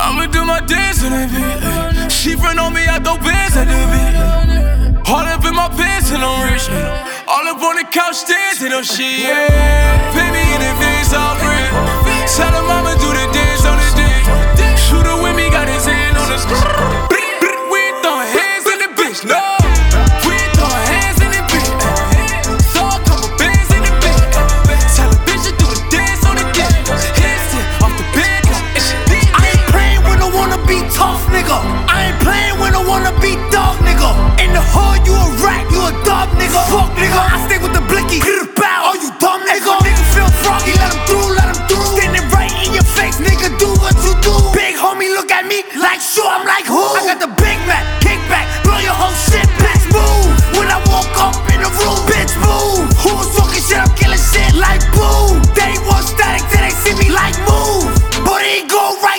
I'ma do my dance on that beat. She friend on me, I throw bands at the beat. All up in my pants and I'm rich. All up on the couch dancing on shit. Baby in the face, all free. Tell her mama do the dance on the dick. Shooter with me, got his hand on the stick. We ain't throwing hands in the bitch, no. We ain't throwing hands in the bitch. Throw a couple bands in the bitch. Tell a bitch to do the dance on the dick. Hands in off the bed. I ain't playing when I wanna be tough, nigga. I ain't playing when I wanna be dog, nigga. In the hood, you a rat, you a dog, nigga. Fuck, nigga.